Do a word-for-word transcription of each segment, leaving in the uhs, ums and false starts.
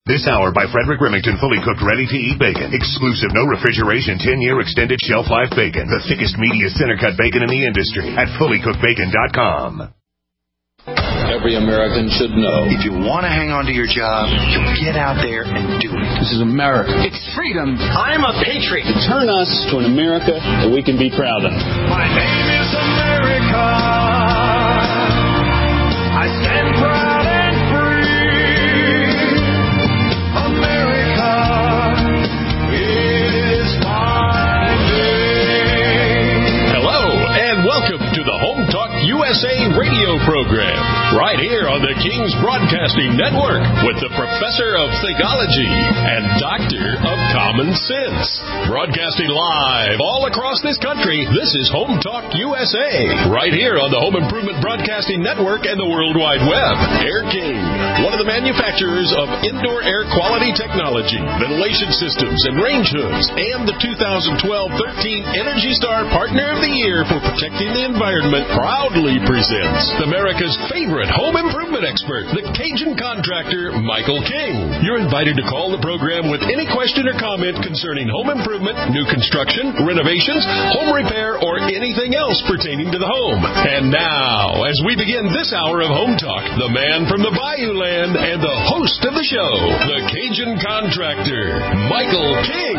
This hour by Frederick Remington, fully cooked, ready-to-eat bacon. Exclusive, no refrigeration, ten-year extended shelf life bacon. The thickest, meatiest, center-cut bacon in the industry at fully cooked bacon dot com. Every American should know. If you want to hang on to your job, you get out there and do it. This is America. It's freedom. I'm a patriot. Turn us to an America that we can be proud of. My name is America. I stand proud and free. America is my name. Hello, and welcome to the Home Talk U S A radio program, right here on the King's Broadcasting Network with the Professor of Thegology and Doctor of Common Sense. Broadcasting live all across this country, this is Home Talk U S A, right here on the Home Improvement Broadcasting Network and the World Wide Web. Air King, one of the manufacturers of indoor air quality technology, ventilation systems, and range hoods, and the two thousand twelve thirteen Energy Star Partner of the Year for protecting the environment, proudly presents America's favorite home improvement expert, the Cajun contractor, Michael King. You're invited to call the program with any question or comment concerning home improvement, new construction, renovations, home repair, or anything else pertaining to the home. And now, as we begin this hour of Home Talk, the man from the Bayou Land and the host of the show, the Cajun contractor, Michael King.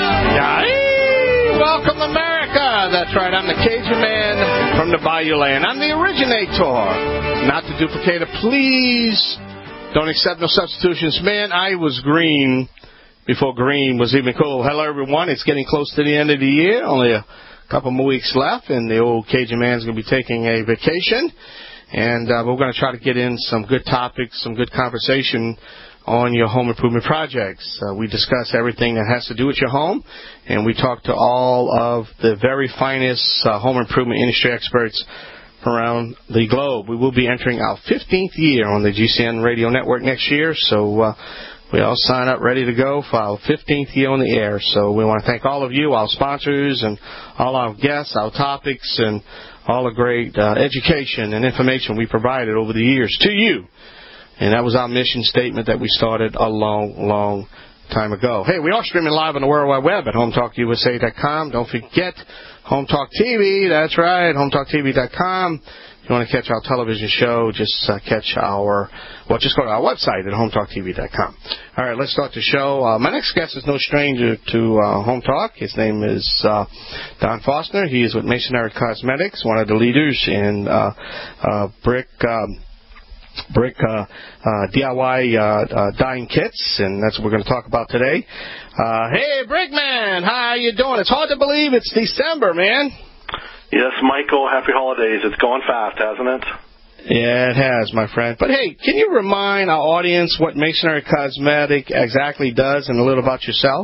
Yay! Welcome, America. That's right. I'm the Cajun man from the Bayou Land. I'm the originator, not the duplicator. Please don't accept no substitutions. Man, I was green before green was even cool. Hello, everyone. It's getting close to the end of the year. Only a couple more weeks left, and the old Cajun man's going to be taking a vacation. And uh, we're going to try to get in some good topics, some good conversation on your home improvement projects. Uh, we discuss everything that has to do with your home, and we talk to all of the very finest uh, home improvement industry experts around the globe. We will be entering our fifteenth year on the G C N radio network next year, so uh, we all sign up ready to go for our fifteenth year on the air. So we want to thank all of you, our sponsors, and all our guests, our topics, and all the great uh, education and information we provided over the years to you. And that was our mission statement that we started a long, long time ago. Hey, we are streaming live on the World Wide Web at home talk U S A dot com. Don't forget Home Talk T V. That's right, home talk T V dot com. If you want to catch our television show, just uh, catch our, well, just go to our website at home talk T V dot com. All right, let's start the show. Uh, my next guest is no stranger to uh, Home Talk. His name is uh, Don Faulkner. He is with Masonry Cosmetics, one of the leaders in uh, uh, brick um, brick uh, uh, D I Y uh, uh, dyeing kits, and that's what we're going to talk about today. Uh, hey, Brickman, how you doing? It's hard to believe it's December, man. Yes, Michael, happy holidays. It's going fast, hasn't it? Yeah, it has, my friend. But, hey, can you remind our audience what Masonry Cosmetic exactly does and a little about yourself?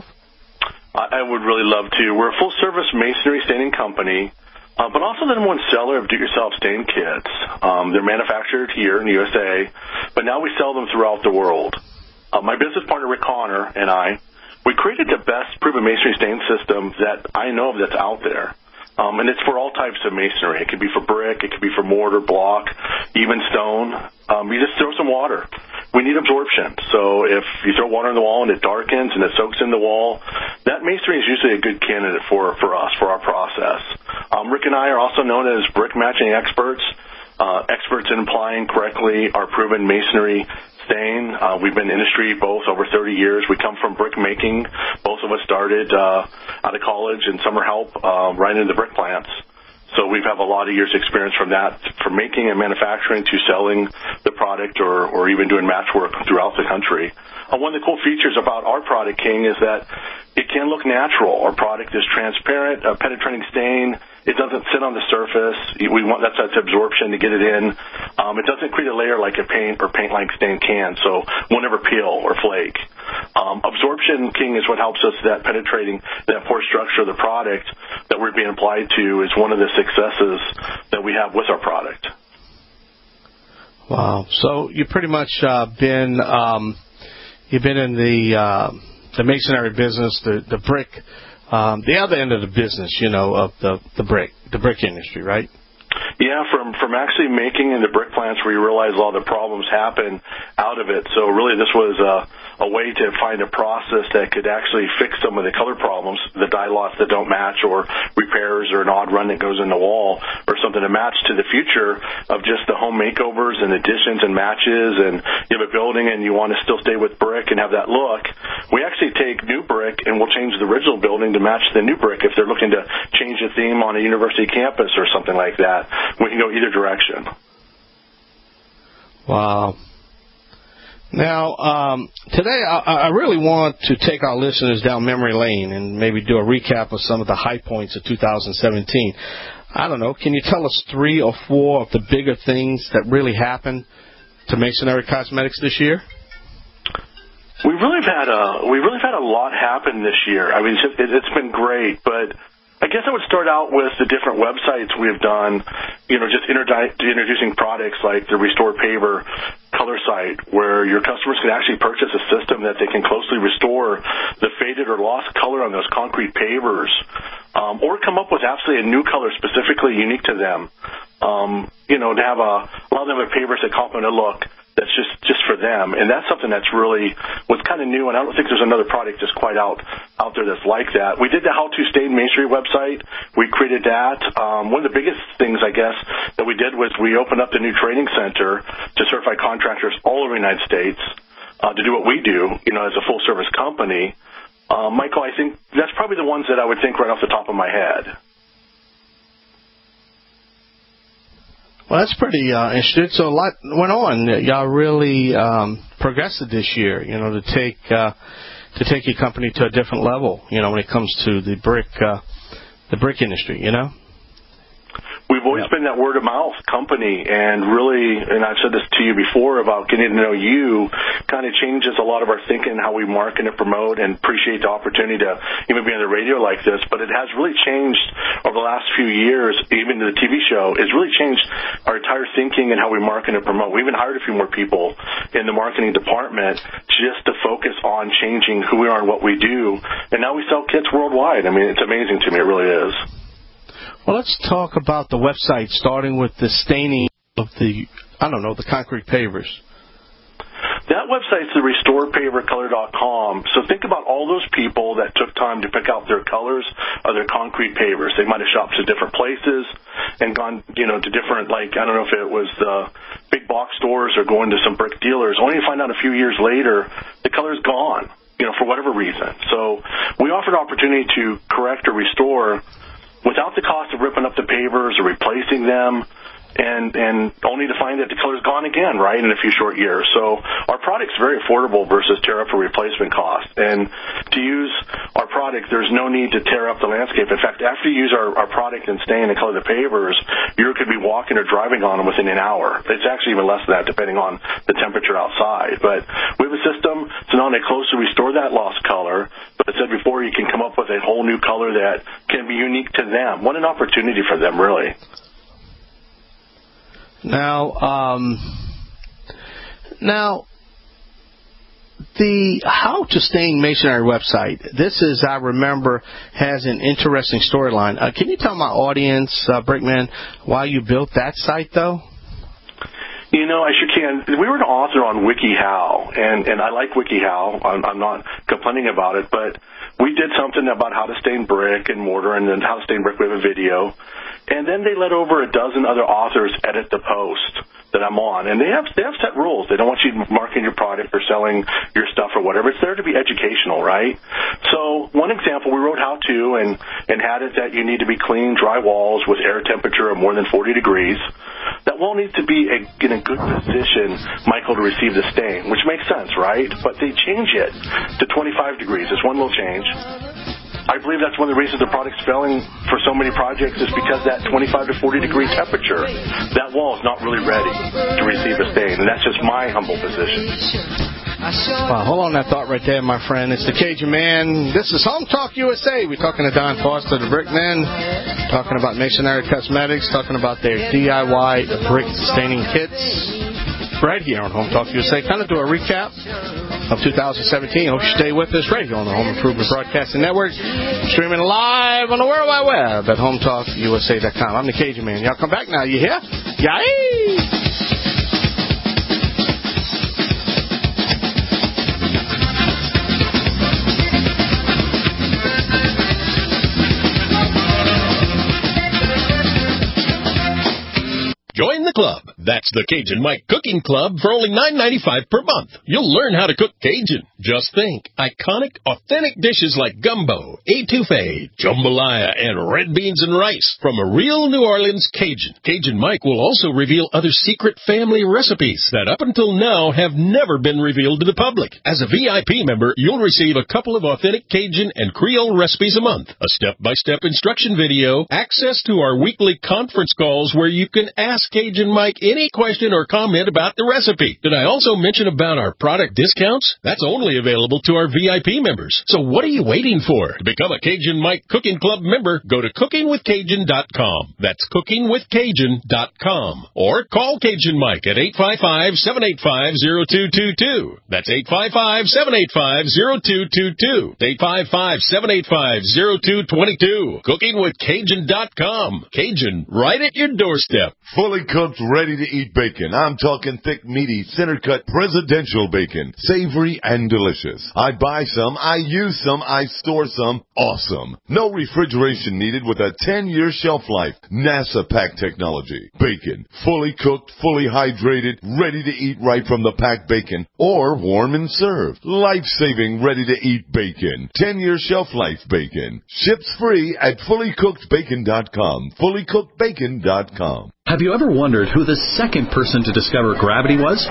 I would really love to. We're a full-service masonry staining company, uh, but also the number one seller of do-it-yourself stain kits. Um, they're manufactured here in the U S A, but now we sell them throughout the world. Uh, my business partner, Rick Connor, and I, we created the best proven masonry stain system that I know of that's out there. Um, and it's for all types of masonry. It could be for brick, it could be for mortar, block, even stone. Um, you just throw some water. We need absorption. So if you throw water in the wall and it darkens and it soaks in the wall, that masonry is usually a good candidate for, for us, for our process. Um, Rick and I are also known as brick matching experts, uh, experts in applying correctly our proven masonry stain. Uh, we've been in industry both over thirty years. We come from brick making. Both of us started uh, out of college and summer help uh, right into the brick plants. So we have a lot of years experience from that, from making and manufacturing to selling the product or, or even doing match work throughout the country. Uh, one of the cool features about our product, King, is that it can look natural. Our product is transparent, a penetrating stain. It doesn't sit on the surface. We want that's that's absorption to get it in. Um, it doesn't create a layer like a paint or paint-like stain can, so it won't ever peel or flake. Um, absorption, King, is what helps us that penetrating that pore structure of the product that we're being applied to is one of the successes that we have with our product. Wow. So you've pretty much uh, been um, you've been in the uh, the masonry business, the the brick. Um, the other end of the business, you know, of the, the brick, the brick industry, right? Yeah, from from actually making in the brick plants where you realize a lot of the problems happen out of it. So really this was a, a way to find a process that could actually fix some of the color problems, the dye lots that don't match, or repairs, or an odd run that goes in the wall, or something to match to the future of just the home makeovers and additions and matches, and you have a building and you want to still stay with brick and have that look. We actually take new brick and we'll change the original building to match the new brick if they're looking to change the theme on a university campus or something like that. We can go either direction. Wow. Now, um, today I, I really want to take our listeners down memory lane and maybe do a recap of some of the high points of two thousand seventeen. I don't know, can you tell us three or four of the bigger things that really happened to Masonry Cosmetics this year? We really have had a we really have had a lot happen this year. I mean, it's, it's been great, but I guess I would start out with the different websites we've done, you know, just introducing products like the Restore Paver color site, where your customers can actually purchase a system that they can closely restore the faded or lost color on those concrete pavers, um, or come up with absolutely a new color specifically unique to them. Um, you know, to have a, a lot of them have pavers that complement a look that's just, just for them. And that's something that's really what's kind of new, and I don't think there's another product that's quite out out there that's like that. We did the How to Stain Masonry website. We created that. Um, one of the biggest things, I guess, that we did was we opened up the new training center to certify contractors all over the United States uh, to do what we do, you know, as a full-service company. Uh, Michael, I think that's probably the ones that I would think right off the top of my head. Well, that's pretty uh, interesting. So a lot went on. Y'all really um, progressed this year, you know, to take uh, to take your company to a different level, you know, when it comes to the brick uh, the brick industry, you know. We've always yep. been that word-of-mouth company, and really, and I've said this to you before about getting to know you, kind of changes a lot of our thinking, how we market and promote, and appreciate the opportunity to even be on the radio like this. But it has really changed over the last few years, even the T V show. It's really changed our entire thinking and how we market and promote. We even hired a few more people in the marketing department just to focus on changing who we are and what we do. And now we sell kits worldwide. I mean, it's amazing to me. It really is. Well, let's talk about the website, starting with the staining of the, I don't know, the concrete pavers. That website's the restore paver color dot com. So think about all those people that took time to pick out their colors of their concrete pavers. They might have shopped to different places and gone, you know, to different, like, I don't know if it was the big box stores or going to some brick dealers, only to find out a few years later the color's gone, you know, for whatever reason. So we offered opportunity to correct or restore without the cost of ripping up the pavers or replacing them, and and only to find that the color's gone again, right, in a few short years. So our product's very affordable versus tear up or replacement cost. And to use our product, there's no need to tear up the landscape. In fact, after you use our, our product and stain and color the pavers, you could be walking or driving on them within an hour. It's actually even less than that, depending on the temperature outside. But we have a system to not only closely restore that lost color, but I said before, you can come up with a whole new color that can be unique to them. What an opportunity for them, really. Now, um, now, the How to Stain Masonry website, this is, I remember, has an interesting storyline. Uh, can you tell my audience, uh, Brickman, why you built that site, though? You know, I sure can. We were an author on WikiHow, and, and I like WikiHow. I'm, I'm not complaining about it, but we did something about how to stain brick and mortar, and then how to stain brick. We have a video. And then they let over a dozen other authors edit the post that I'm on. And they have they have set rules. They don't want you marketing your product or selling your stuff or whatever. It's there to be educational, right? So one example, we wrote how to and, and had it that you need to be clean, dry walls with air temperature of more than forty degrees. That wall needs to be a, in a good position, Michael, to receive the stain, which makes sense, right? But they change it to twenty-five degrees. It's one little change. I believe that's one of the reasons the product's failing for so many projects is because that twenty-five to forty degree temperature, that wall is not really ready to receive a stain, and that's just my humble position. Wow, hold on that thought right there, my friend. It's the Cajun Man. This is Home Talk U S A. We're talking to Don Foster, the Brickman, talking about Masonry Cosmetics, talking about their D I Y brick staining kits. Right here on Home Talk U S A. Kind of do a recap of two thousand seventeen. Hope you stay with us right here on the Home Improvement Broadcasting Network. Streaming live on the World Wide Web at home talk u s a dot com. I'm the Cajun Man. Y'all come back now. You hear? Yay! Club. That's the Cajun Mike Cooking Club for only nine ninety-five per month. You'll learn how to cook Cajun. Just think, iconic, authentic dishes like gumbo, etouffee, jambalaya, and red beans and rice from a real New Orleans Cajun. Cajun Mike will also reveal other secret family recipes that up until now have never been revealed to the public. As a V I P member, you'll receive a couple of authentic Cajun and Creole recipes a month, a step-by-step instruction video, access to our weekly conference calls where you can ask Cajun Mike any question or comment about the recipe. Did I also mention about our product discounts? That's only available to our V I P members. So what are you waiting for? To become a Cajun Mike Cooking Club member, go to cooking with cajun dot com. That's cooking with cajun dot com. Or call Cajun Mike at eight five five, seven eight five, zero two two two. That's eight five five, seven eight five, zero two two two. eight five five, seven eight five, zero two two two. cooking with cajun dot com. Cajun, right at your doorstep. Fully cooked, ready-to-eat bacon. I'm talking thick, meaty, center-cut, presidential bacon. Savory and delicious. I buy some, I use some, I store some. Awesome. No refrigeration needed with a ten-year shelf life. NASA pack technology. Bacon. Fully cooked, fully hydrated, ready to eat right from the packed bacon. Or warm and served. Life-saving, ready-to-eat bacon. ten-year shelf life bacon. Ships free at fully cooked bacon dot com. fully cooked bacon dot com. Have you ever wondered who the second person to discover gravity was?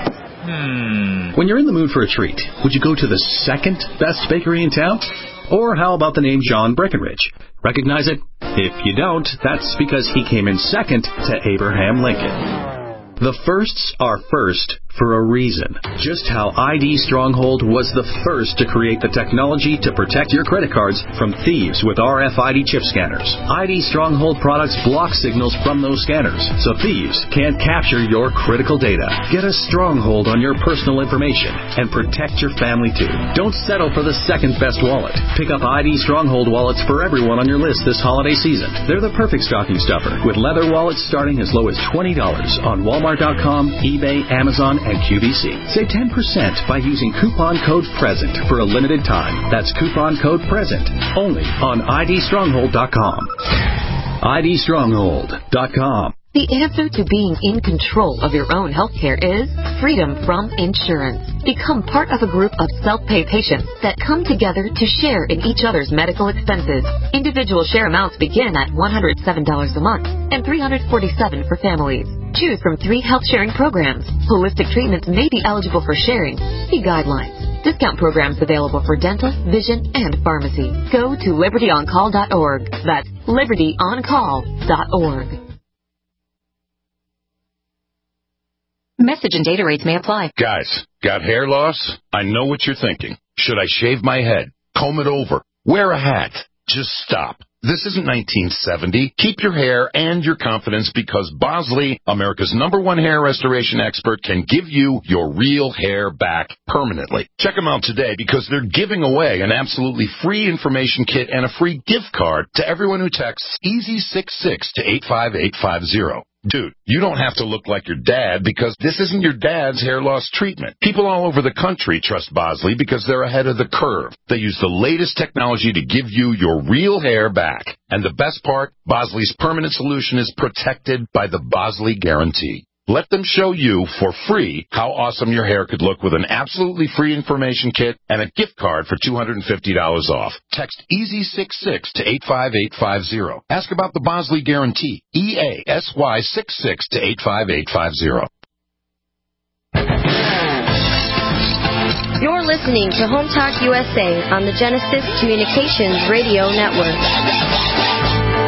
Hmm. When you're in the mood for a treat, would you go to the second best bakery in town? Or how about the name John Breckenridge? Recognize it? If you don't, that's because he came in second to Abraham Lincoln. The firsts are first for a reason. Just how I D Stronghold was the first to create the technology to protect your credit cards from thieves with R F I D chip scanners. I D Stronghold products block signals from those scanners, so thieves can't capture your critical data. Get a stronghold on your personal information and protect your family too. Don't settle for the second best wallet. Pick up I D Stronghold wallets for everyone on your list this holiday season. They're the perfect stocking stuffer, with leather wallets starting as low as twenty dollars on Walmart dot com, eBay, Amazon, and Q V C. Save ten percent by using coupon code PRESENT for a limited time. That's coupon code PRESENT only on I D stronghold dot com. I D stronghold dot com. The answer to being in control of your own healthcare is freedom from insurance. Become part of a group of self-pay patients that come together to share in each other's medical expenses. Individual share amounts begin at one hundred seven dollars a month and three hundred forty-seven dollars for families. Choose from three health sharing programs. Holistic treatments may be eligible for sharing. See guidelines. Discount programs available for dental, vision, and pharmacy. Go to liberty on call dot org. That's liberty on call dot org. Message and data rates may apply. Guys, got hair loss? I know what you're thinking. Should I shave my head? Comb it over? Wear a hat? Just stop. This isn't nineteen seventy. Keep your hair and your confidence because Bosley, America's number one hair restoration expert, can give you your real hair back permanently. Check them out today because they're giving away an absolutely free information kit and a free gift card to everyone who texts easy six six to eight five eight five zero. Dude, you don't have to look like your dad because this isn't your dad's hair loss treatment. People all over the country trust Bosley because they're ahead of the curve. They use the latest technology to give you your real hair back. And the best part, Bosley's permanent solution is protected by the Bosley Guarantee. Let them show you for free how awesome your hair could look with an absolutely free information kit and a gift card for two hundred fifty dollars off. Text easy six six to eight five eight five zero. Ask about the Bosley Guarantee. E A S Y six six to eight five eight five zero. You're listening to Home Talk U S A on the Genesis Communications Radio Network.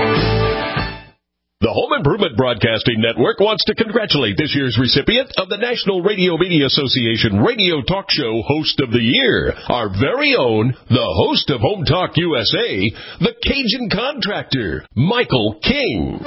The Home Improvement Broadcasting Network wants to congratulate this year's recipient of the National Radio Media Association Radio Talk Show Host of the Year, our very own, the host of Home Talk U S A, the Cajun Contractor, Michael King.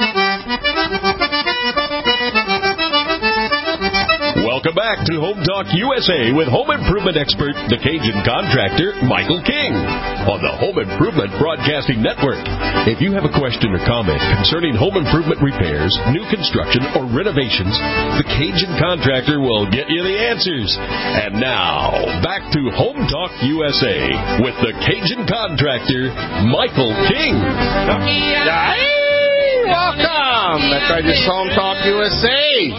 Welcome back to Home Talk U S A with home improvement expert, the Cajun Contractor, Michael King, on the Home Improvement Broadcasting Network. If you have a question or comment concerning home improvement repairs, new construction, or renovations, the Cajun Contractor will get you the answers. And now, back to Home Talk U S A with the Cajun Contractor, Michael King. welcome. That's right, this is Home Talk U S A.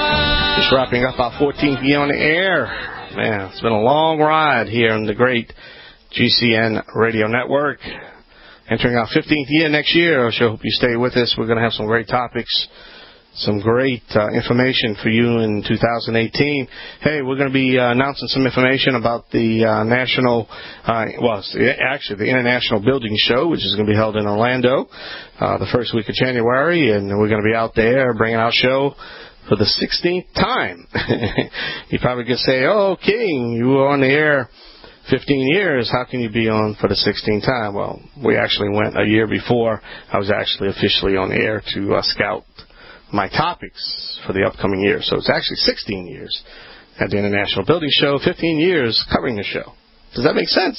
Just wrapping up our fourteenth year on the air. Man, it's been a long ride here on the great G C N Radio Network. Entering our fifteenth year next year. I sure hope you stay with us. We're going to have some great topics, some great uh, information for you in two thousand eighteen. Hey, we're going to be uh, announcing some information about the uh, national, uh, well, actually the International Building Show, which is going to be held in Orlando uh, the first week of January, and we're going to be out there bringing our show for the sixteenth time. You probably could say, oh, King, you were on the air fifteen years, how can you be on for the sixteenth time? Well, we actually went a year before I was actually officially on the air to uh, scout my topics for the upcoming year. So it's actually sixteen years at the International Building Show, fifteen years covering the show. Does that make sense?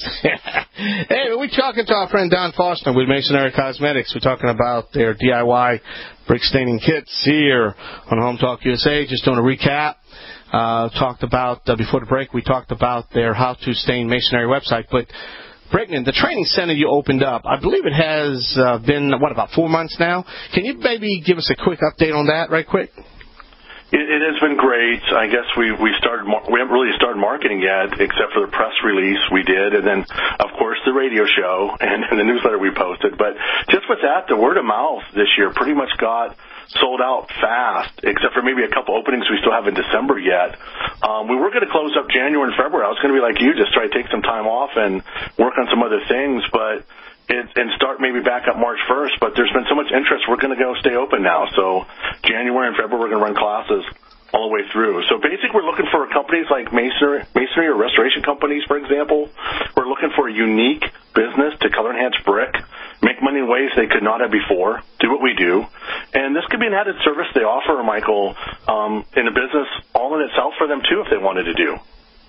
Hey, we're talking to our friend Don Foster with Masonry Cosmetics. We're talking about their D I Y brick staining kits here on Home Talk U S A. Just doing a recap. Uh, talked about, uh, before the break, we talked about their How to Stain Masonry website. But, Brickman, the training center you opened up, I believe it has uh, been, what, about four months now? Can you maybe give us a quick update on that right quick? It, it has been great. I guess we we started we haven't really started marketing yet, except for the press release we did, and then of course the radio show and, and the newsletter we posted. But just with that, the word of mouth this year pretty much got sold out fast, except for maybe a couple openings we still have in December yet. Um, we were going to close up January and February. I was going to be like you, just try to take some time off and work on some other things, but it, and start maybe back up March first. But there's been so much interest, we're going to go stay open now. So January and February, we're going to run classes all the way through. So basically, we're looking for companies like masonry, masonry or restoration companies, for example. We're looking for a unique business to color enhance brick, make money in ways they could not have before, do what we do. And this could be an added service they offer, Michael, um, in a business all in itself for them, too, if they wanted to do.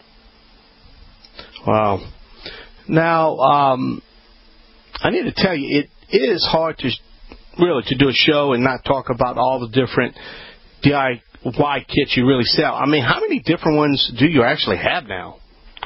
Wow. Now, um, I need to tell you, it is hard to really to do a show and not talk about all the different D I Y kits you really sell. I mean, how many different ones do you actually have now?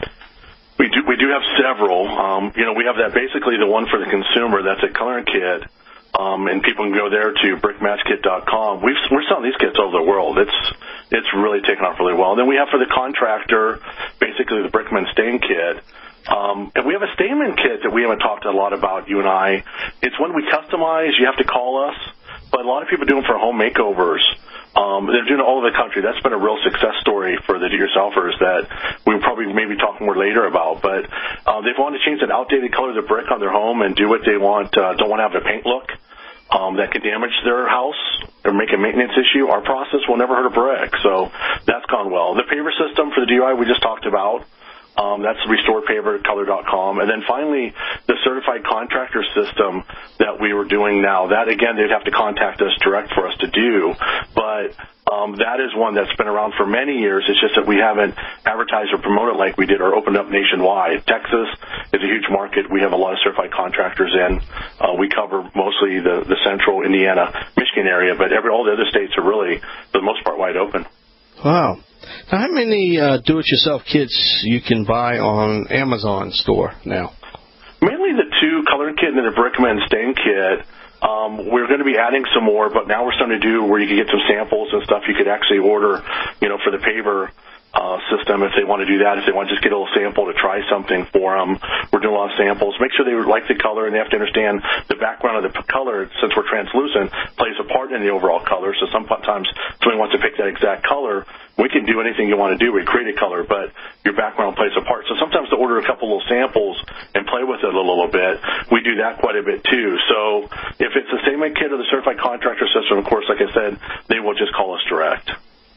We do we do have several. Um, you know, we have that basically the one for the consumer. That's a coloring kit, um, and people can go there to brick match kit dot com. We've, we're selling these kits all over the world. It's it's really taken off really well. And then we have for the contractor, basically the Brickman Stain Kit. Um, and we have a Stainman kit that we haven't talked a lot about, you and I. It's one we customize. You have to call us. But a lot of people do them for home makeovers. Um, they're doing it all over the country. That's been a real success story for the do-yourselfers that we'll probably maybe talk more later about. But uh, they've wanted to change an outdated color of the brick on their home and do what they want. Uh, don't want to have a paint look um, that could damage their house or make a maintenance issue. Our process will never hurt a brick. So that's gone well. The paver system for the D I Y we just talked about. Um, that's restore paver color dot com. And then finally, the certified contractor system that we were doing now. That, again, they'd have to contact us direct for us to do. But um, that is one that's been around for many years. It's just that we haven't advertised or promoted like we did or opened up nationwide. Texas is a huge market. We have a lot of certified contractors in. Uh, we cover mostly the, the central Indiana, Michigan area, but every all the other states are really, for the most part, wide open. Wow. Now, how many uh, do-it-yourself kits you can buy on Amazon store now? Mainly the two coloring kit and the Brickman Stain Kit. Um, we're going to be adding some more, but now we're starting to do where you can get some samples and stuff you could actually order, you know, for the paver uh, system if they want to do that, if they want to just get a little sample to try something for them. We're doing a lot of samples. Make sure they like the color, and they have to understand the background of the color, since we're translucent, plays a part in the overall color. So sometimes somebody wants to pick that exact color. We can do anything you want to do. We create a color, but your background plays a part. So sometimes to order a couple little samples and play with it a little bit, we do that quite a bit too. So if it's the same kit or the certified contractor system, of course, like I said, they will just call us direct.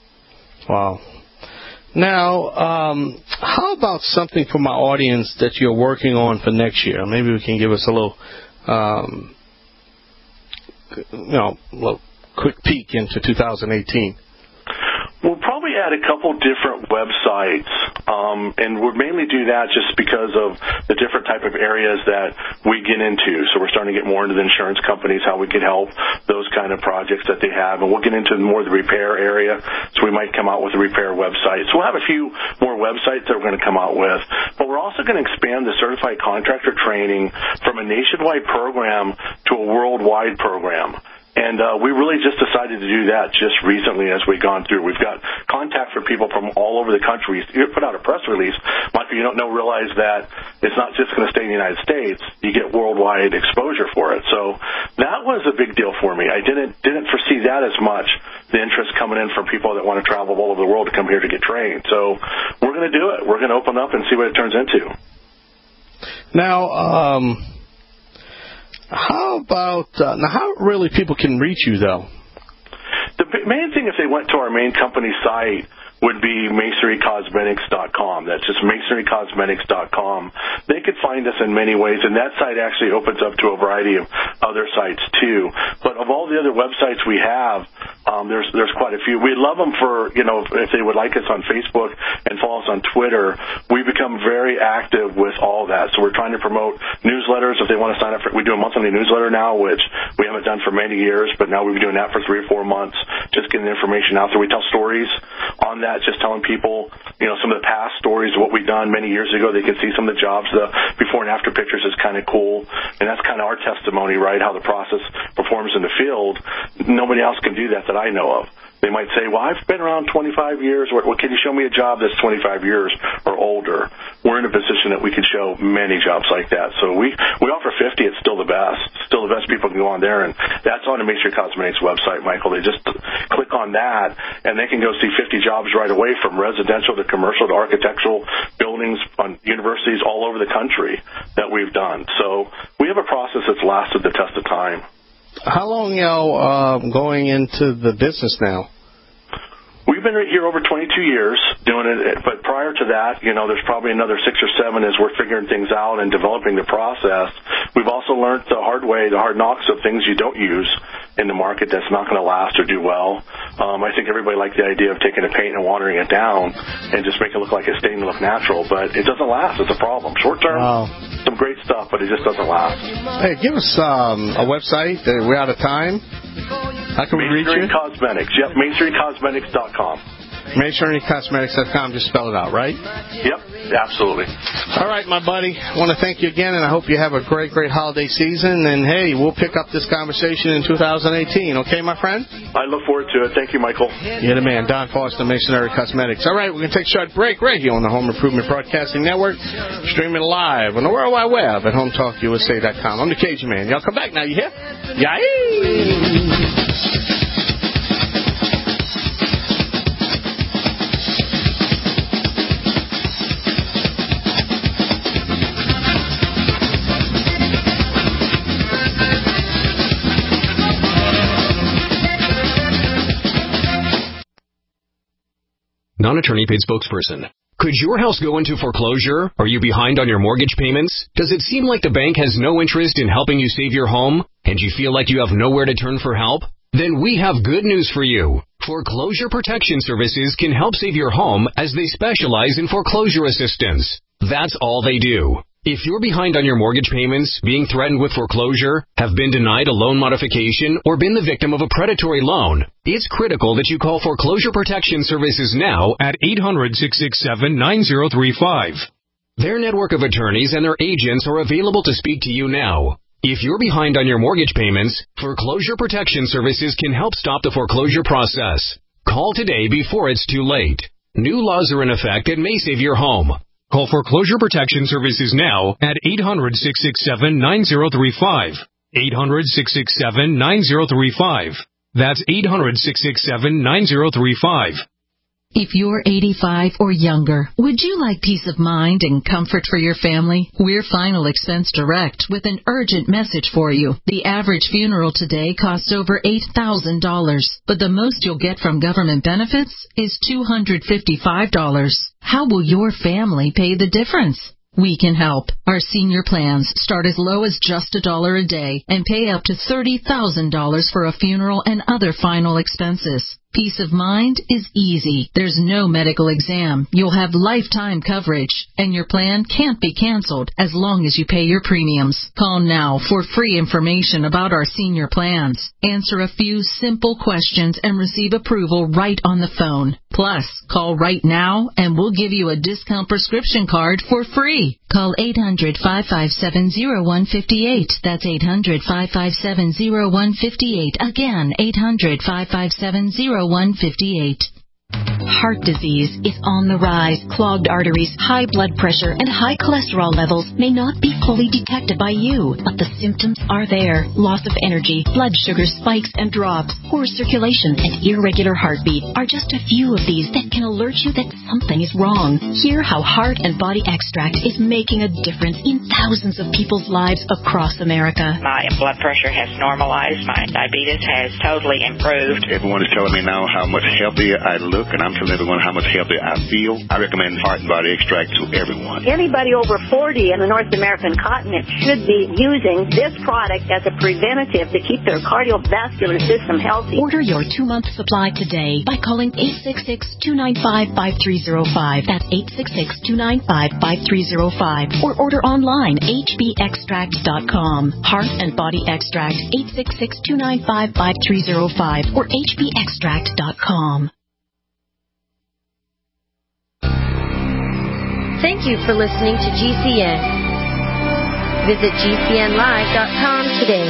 Wow. Now, um, how about something for my audience that you're working on for next year? Maybe we can give us a little, um, you know, a little quick peek into two thousand eighteen. We'll probably add a couple different websites, um, and we'll mainly do that just because of the different type of areas that we get into. So we're starting to get more into the insurance companies, how we can help those kind of projects that they have, and we'll get into more of the repair area. So we might come out with a repair website. So we'll have a few more websites that we're going to come out with, but we're also going to expand the certified contractor training from a nationwide program to a worldwide program. And uh, we really just decided to do that just recently as we've gone through. We've got contact from people from all over the country. You put out a press release. Michael, you don't know, realize that it's not just going to stay in the United States. You get worldwide exposure for it. So that was a big deal for me. I didn't didn't foresee that as much, the interest coming in from people that want to travel all over the world to come here to get trained. So we're going to do it. We're going to open up and see what it turns into. Now, um... How about, uh, now how really people can reach you, though? The main thing, if they went to our main company site, would be masonry cosmetics dot com. That's just masonry cosmetics dot com. They could find us in many ways, and that site actually opens up to a variety of other sites, too. But of all the other websites we have, um, there's there's quite a few. We love them for, you know, if they would like us on Facebook and follow us on Twitter. We become very active with all that. So we're trying to promote newsletters if they want to sign up for. We do a monthly newsletter now, which we haven't done for many years, but now we've been doing that for three or four months, just getting information out there. We tell stories on that, just telling people, you know, some of the past stories of what we've done many years ago. They can see some of the jobs. The before and after pictures is kind of cool, and that's kind of our testimony, right, how the process performs in the field. Nobody else can do that that I know of. They might say, well, I've been around twenty-five years. Well, can you show me a job that's twenty-five years or older? We're in a position that we can show many jobs like that. So we, we offer fifty. It's still the best. Still the best. People can go on there, and that's on the Masonry Cosmetics website, Michael. They just click on that, and they can go see fifty jobs right away, from residential to commercial to architectural buildings on universities all over the country that we've done. So we have a process that's lasted the test of time. How long y'all uh, going into the business now? We've been here over twenty-two years doing it, but prior to that, you know, there's probably another six or seven as we're figuring things out and developing the process. We've also learned the hard way, the hard knocks of things you don't use in the market that's not going to last or do well. Um, I think everybody liked the idea of taking a paint and watering it down and just make it look like a stain and look natural, but it doesn't last. It's a problem. Short term, wow. Some great stuff, but it just doesn't last. Hey, give us um, a website. Uh, we're out of time. How can we reach you? Masonry Cosmetics. Yep, masonry cosmetics dot com. masonry cosmetics dot com. Just spell it out, right? Yep, absolutely. All right, my buddy. I want to thank you again, and I hope you have a great, great holiday season. And, hey, we'll pick up this conversation in two thousand eighteen. Okay, my friend? I look forward to it. Thank you, Michael. You're the man. Don Foster, Masonry Cosmetics. All right, we're going to take a short break right here on the Home Improvement Broadcasting Network, streaming live on the World Wide Web at home talk U S A dot com. I'm the Cajun Man. Y'all come back now. You hear? Yay! Non-attorney paid spokesperson. Could your house go into foreclosure? Are you behind on your mortgage payments? Does it seem like the bank has no interest in helping you save your home? And you feel like you have nowhere to turn for help? Then we have good news for you. Foreclosure Protection Services can help save your home, as they specialize in foreclosure assistance. That's all they do. If you're behind on your mortgage payments, being threatened with foreclosure, have been denied a loan modification, or been the victim of a predatory loan, it's critical that you call Foreclosure Protection Services now at eight hundred, six six seven, nine zero three five. Their network of attorneys and their agents are available to speak to you now. If you're behind on your mortgage payments, Foreclosure Protection Services can help stop the foreclosure process. Call today before it's too late. New laws are in effect and may save your home. Call Foreclosure Protection Services now at eight hundred, six six seven, nine zero three five. eight hundred, six six seven, nine zero three five. That's eight hundred, six six seven, nine zero three five. If you're eighty-five or younger, would you like peace of mind and comfort for your family? We're Final Expense Direct with an urgent message for you. The average funeral today costs over eight thousand dollars, but the most you'll get from government benefits is two hundred fifty-five dollars. How will your family pay the difference? We can help. Our senior plans start as low as just a dollar a day and pay up to thirty thousand dollars for a funeral and other final expenses. Peace of mind is easy. There's no medical exam. You'll have lifetime coverage, and your plan can't be canceled as long as you pay your premiums. Call now for free information about our senior plans. Answer a few simple questions and receive approval right on the phone. Plus, call right now and we'll give you a discount prescription card for free. Call eight hundred, five five seven, zero one five eight. That's eight hundred, five five seven, zero one five eight. Again, eight hundred, five five seven, zero one five eight. Heart disease is on the rise. Clogged arteries, high blood pressure, and high cholesterol levels may not be fully detected by you, but the symptoms are there. Loss of energy, blood sugar spikes and drops, poor circulation, and irregular heartbeat are just a few of these that can alert you that something is wrong. Hear how Heart and Body Extract is making a difference in thousands of people's lives across America. My blood pressure has normalized. My diabetes has totally improved. Everyone is telling me now how much healthier I look, and I'm telling everyone how much healthier I feel. I recommend Heart and Body Extract to everyone. Anybody over forty in the North American continent should be using this product as a preventative to keep their cardiovascular system healthy. Order your two-month supply today by calling eight six six, two nine five, five three zero five. That's eight six six, two nine five, five three zero five. Or order online, h b extract dot com. Heart and Body Extract, eight six six, two nine five, five three zero five or h b extract dot com. Thank you for listening to G C N. Visit g c n live dot com today.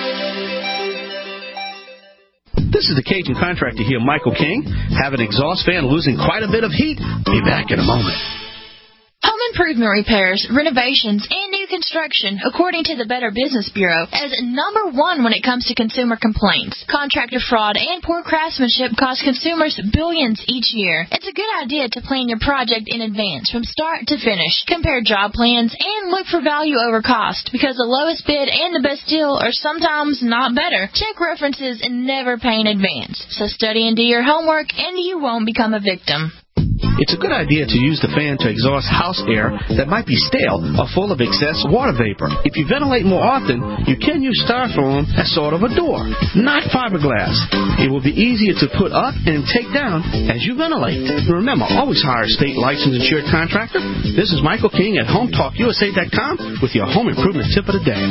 This is the Cajun contractor here, Michael King. Have an exhaust fan losing quite a bit of heat? Be back in a moment. Home improvement repairs, renovations, and new construction, according to the Better Business Bureau, as number one when it comes to consumer complaints. Contractor fraud and poor craftsmanship cost consumers billions each year. It's a good idea to plan your project in advance from start to finish. Compare job plans and look for value over cost, because the lowest bid and the best deal are sometimes not better. Check references and never pay in advance. So study and do your homework, and you won't become a victim. It's a good idea to use the fan to exhaust house air that might be stale or full of excess water vapor. If you ventilate more often, you can use styrofoam as sort of a door, not fiberglass. It will be easier to put up and take down as you ventilate. Remember, always hire a state licensed insured contractor. This is Michael King at home talk u s a dot com with your home improvement tip of the day.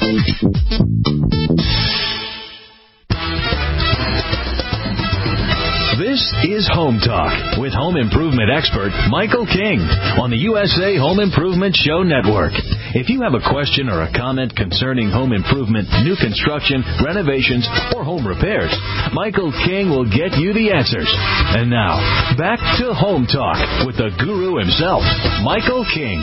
This is Home Talk with home improvement expert Michael King on the U S A Home Improvement Show Network. If you have a question or a comment concerning home improvement, new construction, renovations, or home repairs, Michael King will get you the answers. And now, back to Home Talk with the guru himself, Michael King.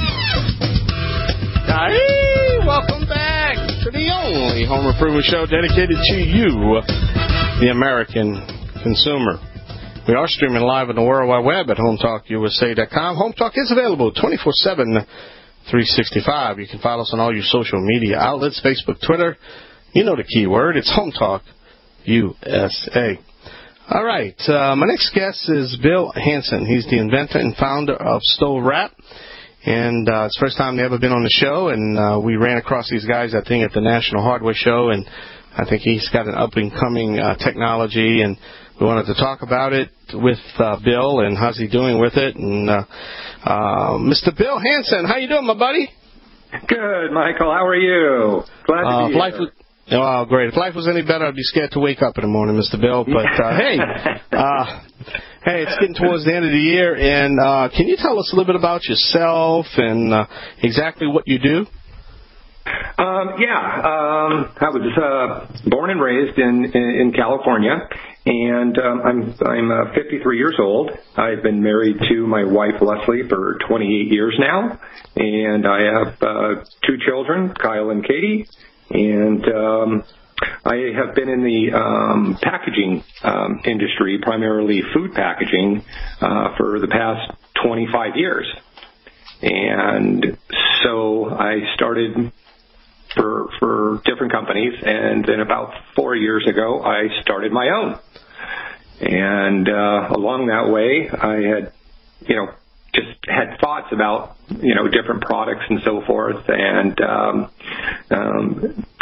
Hey, welcome back to the only home improvement show dedicated to you, the American consumer. We are streaming live on the World Wide Web at home talk u s a dot com. Home Talk is available twenty-four seven, three sixty-five. You can follow us on all your social media outlets, Facebook, Twitter. You know the key word. It's Home Talk U S A. All right. Uh, my next guest is Bill Hansen. He's the inventor and founder of Stove Wrap. And uh, it's the first time they've ever been on the show. And uh, we ran across these guys, I think, at the National Hardware Show. And I think he's got an up-and-coming uh, technology. And we wanted to talk about it with uh, Bill and how's he doing with it. And uh, uh, Mister Bill Hansen, how you doing, my buddy? Good, Michael. How are you? Glad to uh, be if life here. Was, oh, great. If life was any better, I'd be scared to wake up in the morning, Mister Bill. But, uh, hey, uh, hey, it's getting towards the end of the year. And uh, can you tell us a little bit about yourself and uh, exactly what you do? Um, yeah, um, I was uh, born and raised in, in, in California, and um, I'm I'm uh, fifty-three years old. I've been married to my wife Leslie for twenty-eight years now, and I have uh, two children, Kyle and Katie, and um, I have been in the um, packaging um, industry, primarily food packaging, uh, for the past twenty-five years, and so I started for for different companies, and then about four years ago, I started my own. And uh, along that way, I had, you know, just had thoughts about, you know, different products and so forth, and um, um,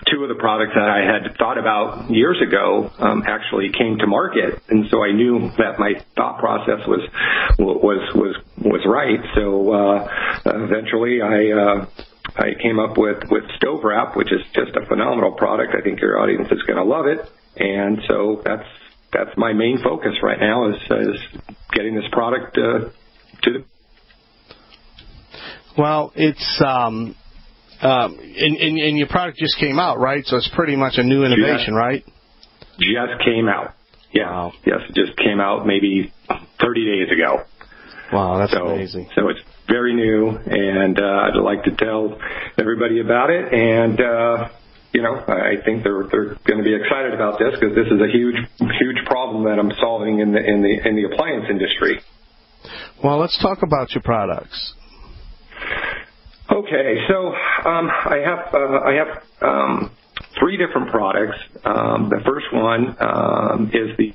two of the products that I had thought about years ago um, actually came to market, and so I knew that my thought process was was was was right. So uh, eventually, I uh, I came up with with Stove Wrap, which is just a phenomenal product. I think your audience is going to love it, and so that's that's my main focus right now is, is getting this product uh, to the. Well, it's. Um Um, and, and, and your product just came out, right? So it's pretty much a new innovation, just, right? Just came out. Yeah. Wow. Yes, it just came out maybe thirty days ago. Wow, that's so, amazing. So it's very new, and uh, I'd like to tell everybody about it. And uh, you know, I think they're they're going to be excited about this because this is a huge huge problem that I'm solving in the in the in the appliance industry. Well, let's talk about your products. Okay, so um, I have uh, I have um, three different products. Um, the first one um, is the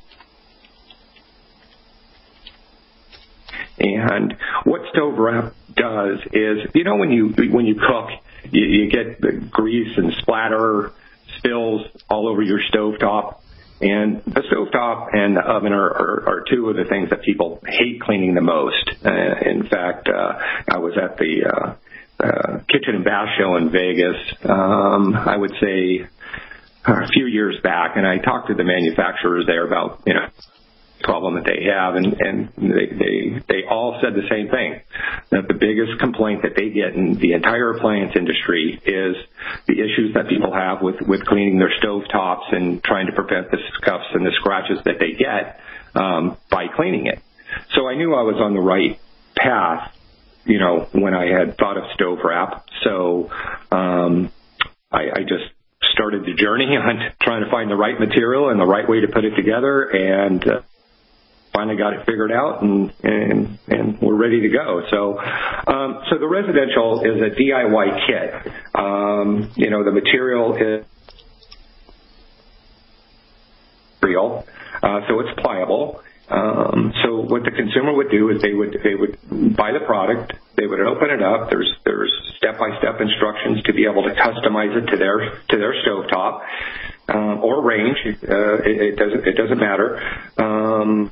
and what Stove Wrap does is, you know, when you when you cook, you, you get the grease and splatter spills all over your stovetop. And the stovetop and the oven are, are, are two of the things that people hate cleaning the most. Uh, in fact, uh, I was at the uh, Uh, kitchen and bath show in Vegas, um, I would say a few years back, and I talked to the manufacturers there about, you know, the problem that they have, and, and they, they, they all said the same thing, that the biggest complaint that they get in the entire appliance industry is the issues that people have with, with cleaning their stove tops and trying to prevent the scuffs and the scratches that they get um, by cleaning it. So I knew I was on the right path, you know, when I had thought of Stove Wrap. So um, I, I just started the journey on trying to find the right material and the right way to put it together, and uh, finally got it figured out, and, and, and we're ready to go. So um, so the residential is a D I Y kit. Um, you know, the material is real, uh, so it's pliable. Um, so what the consumer would do is they would they would buy the product, they would open it up. There's there's step by step instructions to be able to customize it to their to their stovetop um, or range. Uh, it, it doesn't it doesn't matter. Um,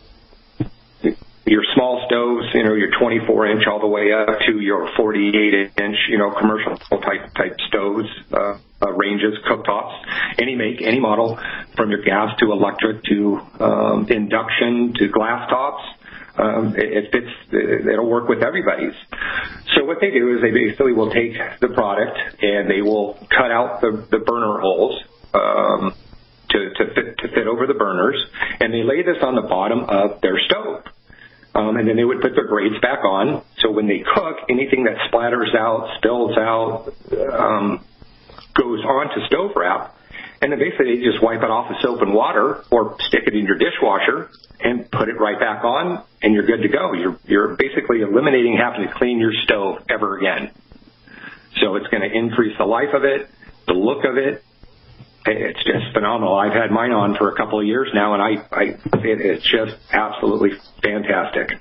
your small stoves, you know, your twenty-four inch all the way up to your forty-eight inch, you know, commercial type type stoves, uh, uh, ranges, cooktops, any make, any model, from your gas to electric to um, induction to glass tops. Um, it, it fits. It'll work with everybody's. So what they do is they basically will take the product and they will cut out the, the burner holes um, to to fit, to fit over the burners, and they lay this on the bottom of their stove. Um, and then they would put their grates back on. So when they cook, anything that splatters out, spills out, um, goes onto Stove Wrap. And then basically they just wipe it off with soap and water or stick it in your dishwasher and put it right back on, and you're good to go. You're, you're basically eliminating having to clean your stove ever again. So it's going to increase the life of it, the look of it. It's just phenomenal. I've had mine on for a couple of years now, and I, I it, it's just absolutely fantastic.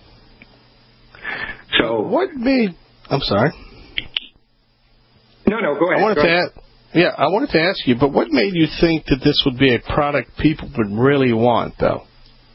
So what made? I'm sorry. No, no, go ahead. I wanted go to ahead. ask, yeah, I wanted to ask you, but what made you think that this would be a product people would really want, though?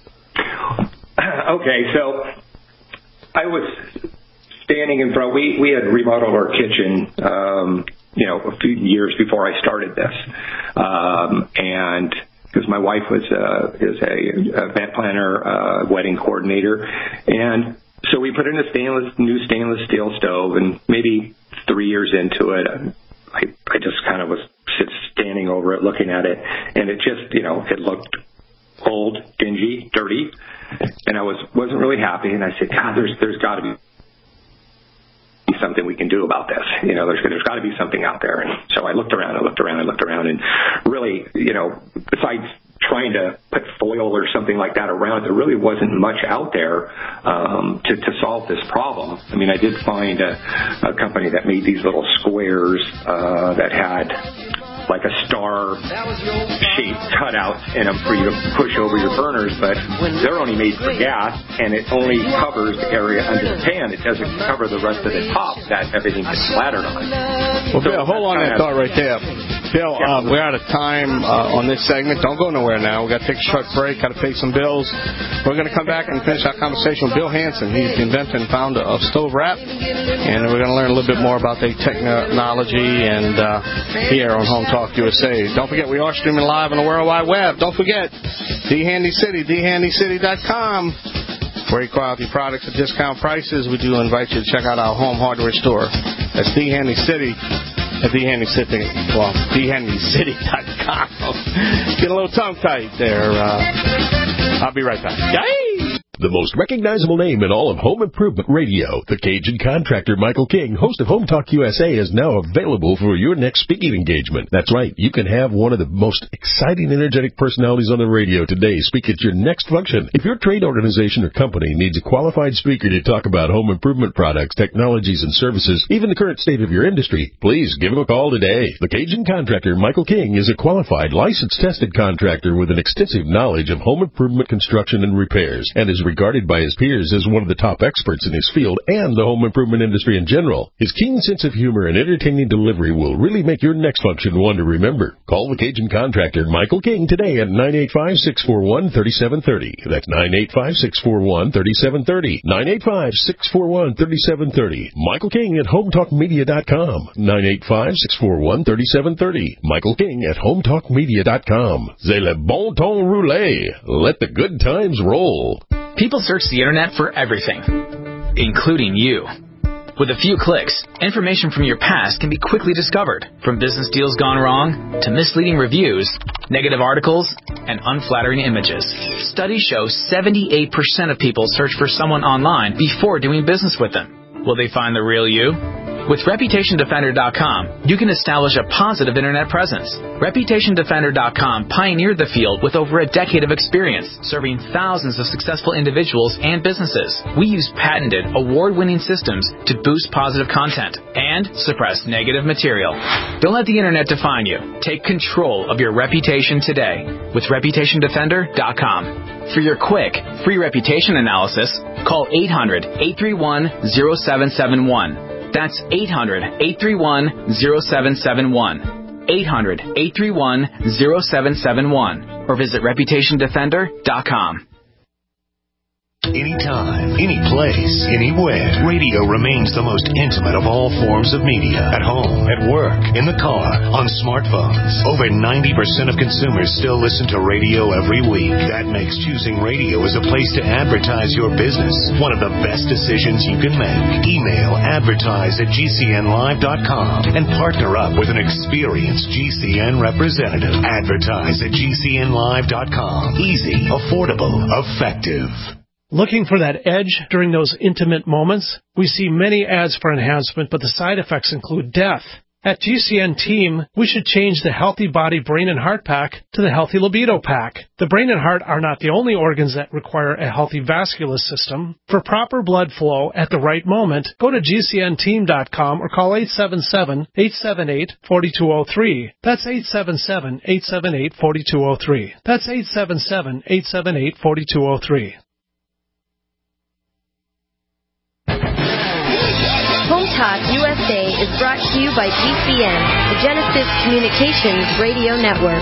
Okay, so I was standing in front. We we had remodeled our kitchen. Um, you know, a few years before I started this. Um, and because my wife was, uh, is a event planner, uh, wedding coordinator. And so we put in a stainless, new stainless steel stove, and maybe three years into it, I, I just kind of was sit, standing over it, looking at it, and it just, you know, it looked old, dingy, dirty, and I was, wasn't really happy. And I said, God, there's, there's gotta be something we can do about this. You know, there's, there's got to be something out there. And so I looked around, I looked around, I looked around, and really, you know, besides trying to put foil or something like that around, there really wasn't much out there um, to, to solve this problem. I mean, I did find a, a company that made these little squares uh, that had like a star-shaped cutouts in them for you to push over your burners, but they're only made for gas, and it only covers the area under the pan. It doesn't cover the rest of the top that everything gets splattered on. Well, so Bill, hold on that thought right there. Bill, uh, we're out of time uh, on this segment. Don't go nowhere now. We've got to take a short break, got to pay some bills. We're going to come back and finish our conversation with Bill Hanson. He's the inventor and founder of Stove Wrap, and we're going to learn a little bit more about their technology and uh, here on Home Talk U S A. Don't forget, we are streaming live on the World Wide Web. Don't forget, D Handy City, D Handy City dot com. Great quality products at discount prices. We do invite you to check out our home hardware store. That's D Handy City at D Handy City. Well, D Handy City dot com. Get a little tongue tight there. Uh, I'll be right back. Yay! The most recognizable name in all of home improvement radio, the Cajun contractor Michael King, host of Home Talk U S A, is now available for your next speaking engagement. That's right, you can have one of the most exciting, energetic personalities on the radio today speak at your next function. If your trade organization or company needs a qualified speaker to talk about home improvement products, technologies, and services, even the current state of your industry, please give him a call today. The Cajun contractor Michael King is a qualified, licensed, tested contractor with an extensive knowledge of home improvement construction and repairs, and is regarded by his peers as one of the top experts in his field and the home improvement industry in general. His keen sense of humor and entertaining delivery will really make your next function one to remember. Call the Cajun contractor Michael King today at nine eight five, six four one, three seven three zero. That's nine eight five, six four one, three seven three zero. nine eight five, six four one, three seven three zero. Michael King at home talk media dot com. nine eight five, six four one, three seven three zero. Michael King at home talk media dot com. C'est le bon temps roulé. Let the good times roll. People search the internet for everything, including you. With a few clicks, information from your past can be quickly discovered, from business deals gone wrong to misleading reviews, negative articles, and unflattering images. Studies show seventy-eight percent of people search for someone online before doing business with them. Will they find the real you? With Reputation Defender dot com, you can establish a positive internet presence. Reputation Defender dot com pioneered the field with over a decade of experience, serving thousands of successful individuals and businesses. We use patented, award-winning systems to boost positive content and suppress negative material. Don't let the internet define you. Take control of your reputation today with Reputation Defender dot com. For your quick, free reputation analysis, call eight hundred, eight three one, zero seven seven one. That's eight hundred, eight three one, zero seven seven one. eight hundred, eight three one, zero seven seven one. Or visit Reputation Defender dot com. Anytime, any place, anywhere. Radio remains the most intimate of all forms of media. At home, at work, in the car, on smartphones. Over ninety percent of consumers still listen to radio every week. That makes choosing radio as a place to advertise your business one of the best decisions you can make. Email advertise at G C N live dot com and partner up with an experienced G C N representative. Advertise at G C N live dot com. Easy, affordable, effective. Looking for that edge during those intimate moments? We see many ads for enhancement, but the side effects include death. At G C N Team, we should change the Healthy Body, Brain, and Heart Pack to the Healthy Libido Pack. The brain and heart are not the only organs that require a healthy vascular system. For proper blood flow at the right moment, go to G C N team dot com or call eight seven seven, eight seven eight, four two zero three. That's eight seven seven, eight seven eight, four two zero three. That's eight seven seven, eight seven eight, four two zero three. Home Talk U S A is brought to you by G C N, the Genesis Communications Radio Network.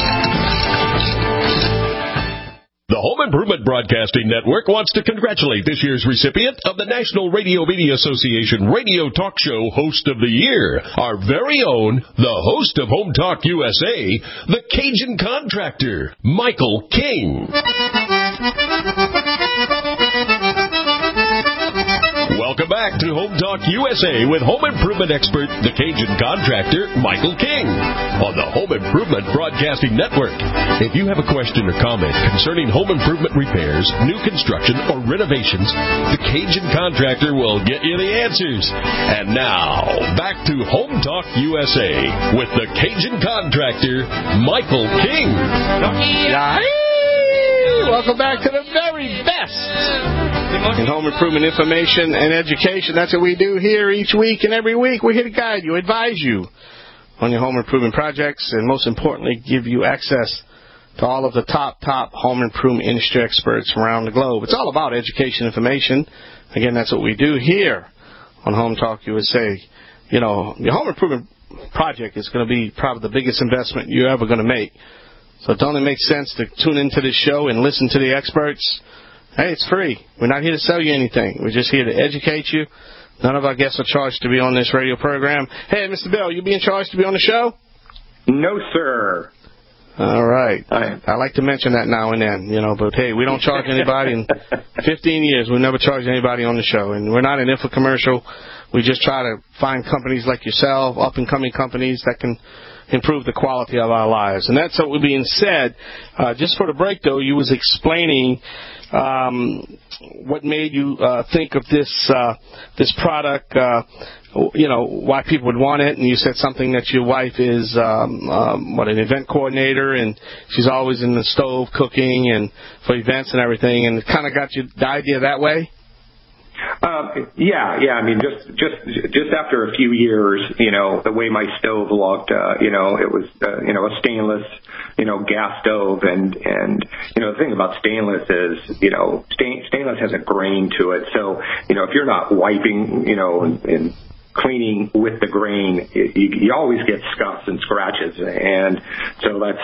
The Home Improvement Broadcasting Network wants to congratulate this year's recipient of the National Radio Media Association Radio Talk Show Host of the Year, our very own, the host of Home Talk U S A, the Cajun contractor, Michael King. Welcome back to Home Talk U S A with home improvement expert, the Cajun contractor, Michael King, on the Home Improvement Broadcasting Network. If you have a question or comment concerning home improvement repairs, new construction, or renovations, the Cajun contractor will get you the answers. And now, back to Home Talk U S A with the Cajun contractor, Michael King. Welcome back to the very best in home improvement information and education. That's what we do here each week and every week. We're here to guide you, advise you on your home improvement projects, and most importantly, give you access to all of the top, top home improvement industry experts around the globe. It's all about education information. Again, that's what we do here on Home Talk U S A. You know, your home improvement project. It's going to be probably the biggest investment you're ever going to make. So it only makes sense to tune into this show and listen to the experts. Hey, it's free. We're not here to sell you anything. We're just here to educate you. None of our guests are charged to be on this radio program. Hey, Mister Bell, you being charged to be on the show? No, sir. All right. I, I like to mention that now and then, you know, but hey, we don't charge anybody. In fifteen years, we've never charged anybody on the show. And we're not an infomercial. We just try to find companies like yourself, up-and-coming companies that can improve the quality of our lives. And that's what being said. Uh, just for the break, though, you was explaining um, what made you uh, think of this uh, this product, uh, you know, why people would want it. And you said something that your wife is, um, um, what, an event coordinator, and she's always in the stove cooking and for events and everything. And it kind of got you the idea that way? Um, yeah, yeah. I mean, just just just after a few years, you know, the way my stove looked, uh, you know, it was, uh, you know, a stainless, you know, gas stove, and and you know, the thing about stainless is, you know, stain, stainless has a grain to it. So, you know, if you're not wiping, you know, and, and cleaning with the grain, you, you always get scuffs and scratches, and so that's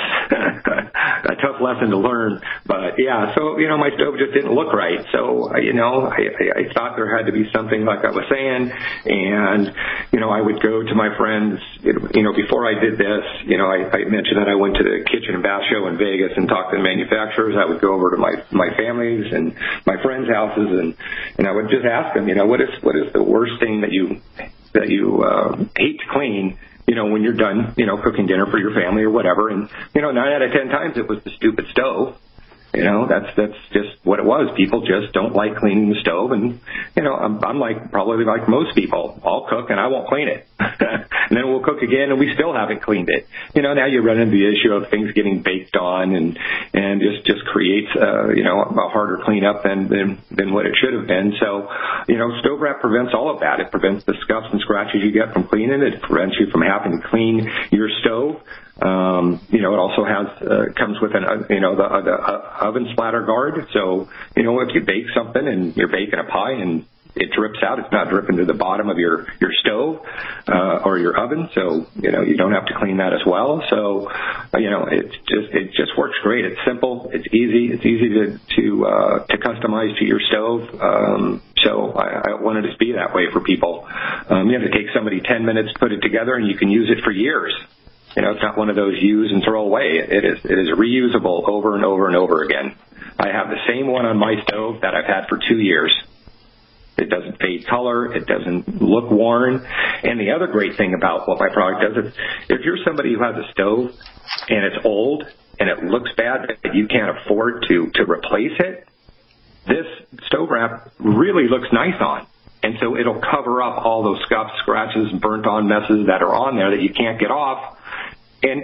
a tough lesson to learn. But yeah, so you know, my stove just didn't look right. So you know, I, I, I thought there had to be something, like I was saying, and you know, I would go to my friends. You know, before I did this, you know, I, I mentioned that I went to the Kitchen and Bath Show in Vegas and talked to the manufacturers. I would go over to my my family's and my friends' houses, and and I would just ask them, you know, what is what is the worst thing that you that you uh, hate to clean, you know, when you're done, you know, cooking dinner for your family or whatever. And, you know, nine out of ten times it was the stupid stove. You know, that's that's just what it was. People just don't like cleaning the stove. And, you know, I'm, I'm like probably like most people. I'll cook and I won't clean it. And then we'll cook again and we still haven't cleaned it. You know, now you run into the issue of things getting baked on and and just, just creates, uh, you know, a harder cleanup than, than, than what it should have been. So, you know, Stove Wrap prevents all of that. It prevents the scuffs and scratches you get from cleaning it. It prevents you from having to clean your stove. Um, you know, it also has, uh, comes with an, uh, you know, the, uh, the uh, oven splatter guard. So, you know, if you bake something and you're baking a pie and it drips out, it's not dripping to the bottom of your, your stove, uh, or your oven. So, you know, you don't have to clean that as well. So, uh, you know, it's just, it just works great. It's simple. It's easy. It's easy to, to, uh, to customize to your stove. Um, so I, I wanted it to be that way for people. Um, you have to take somebody ten minutes to put it together and you can use it for years. You know, it's not one of those use and throw away. It is it is reusable over and over and over again. I have the same one on my stove that I've had for two years. It doesn't fade color. It doesn't look worn. And the other great thing about what my product does is if you're somebody who has a stove and it's old and it looks bad but you can't afford to, to replace it, this Stove Wrap really looks nice on. And so it'll cover up all those scuffs, scratches, burnt on messes that are on there that you can't get off. And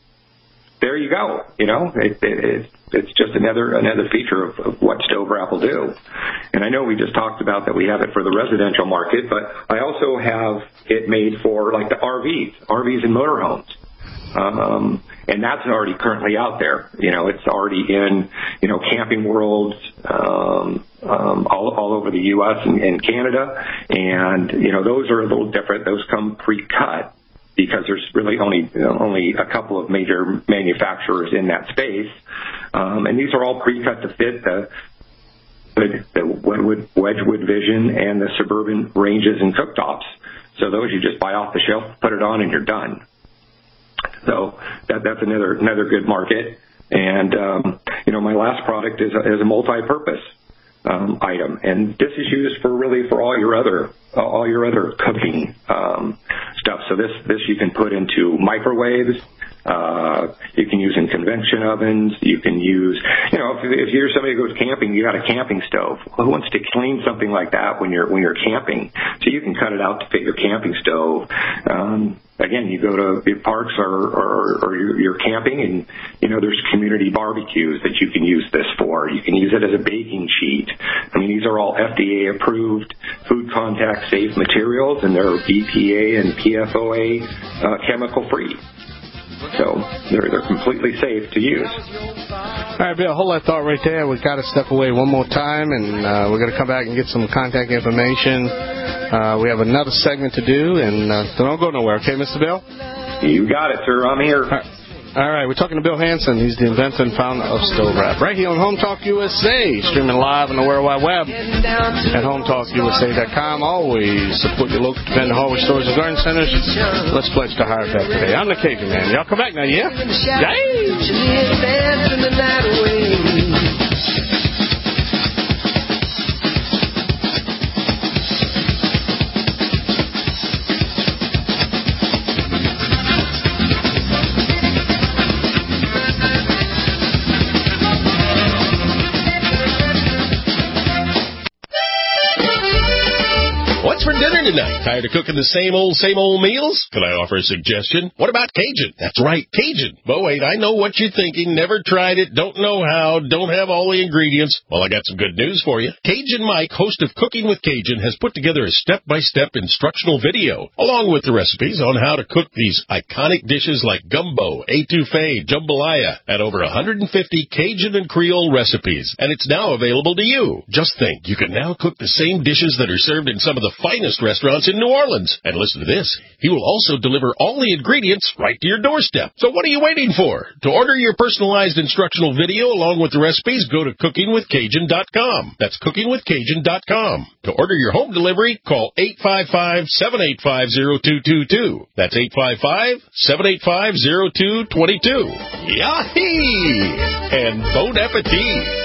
there you go. You know, it, it, it's just another another feature of, of what Stove Wrap will do. And I know we just talked about that we have it for the residential market, but I also have it made for like the R Vs, R Vs and motorhomes. Um, and that's already currently out there. You know, it's already in, you know, Camping Worlds, um, um, all, all over the U S and, and Canada. And, you know, those are a little different. Those come pre-cut, because there's really only you know, only a couple of major manufacturers in that space. Um, and these are all pre-cut to fit the, the, the Wedgwood, Wedgwood Vision and the Suburban ranges and cooktops. So those you just buy off the shelf, put it on, and you're done. So that, that's another another good market. And, um, you know, my last product is a, is a multi-purpose um, item. And this is used for really for all your other uh, all your other cooking um, stuff. So this, this you can put into microwaves. Uh, you can use in convection ovens. You can use, you know, if, if you're somebody who goes camping, you got a camping stove. Well, who wants to clean something like that when you're when you're camping? So you can cut it out to fit your camping stove. Um, again, you go to parks or, or, or you're, you're camping, and you know there's community barbecues that you can use this for. You can use it as a baking sheet. I mean, these are all F D A approved, food contact safe materials, and they're B P A and P F O A uh, chemical free. So they're they're completely safe to use. All right, Bill, hold that thought right there. We've got to step away one more time, and uh, we're going to come back and get some contact information Uh, we have another segment to do, and uh, don't go nowhere, okay, Mister Bill? You got it, sir. I'm here. All right, we're talking to Bill Hanson. He's the inventor and founder of Stove Wrap. Right here on Home Talk U S A, streaming live on the World Wide Web at home talk u s a dot com. Always support your local dependent hardware stores and garden centers. Let's pledge to hire back today. I'm the Cajun Man. Y'all come back now, yeah? Yay! What's for dinner tonight? Tired of cooking the same old, same old meals? Can I offer a suggestion? What about Cajun? That's right, Cajun. But wait, I know what you're thinking. Never tried it, don't know how, don't have all the ingredients. Well, I got some good news for you. Cajun Mike, host of Cooking with Cajun, has put together a step-by-step instructional video, along with the recipes on how to cook these iconic dishes like gumbo, etouffee, jambalaya, and over one hundred fifty Cajun and Creole recipes. And it's now available to you. Just think, you can now cook the same dishes that are served in some of the finest restaurants in New Orleans. And listen to this. He will also deliver all the ingredients right to your doorstep. So what are you waiting for? To order your personalized instructional video along with the recipes, go to cooking with cajun dot com. That's cooking with cajun dot com. To order your home delivery, call eight five five, seven eight five, zero two two two. That's eight five five, seven eight five, zero two two two. Yahee! And bon appetit!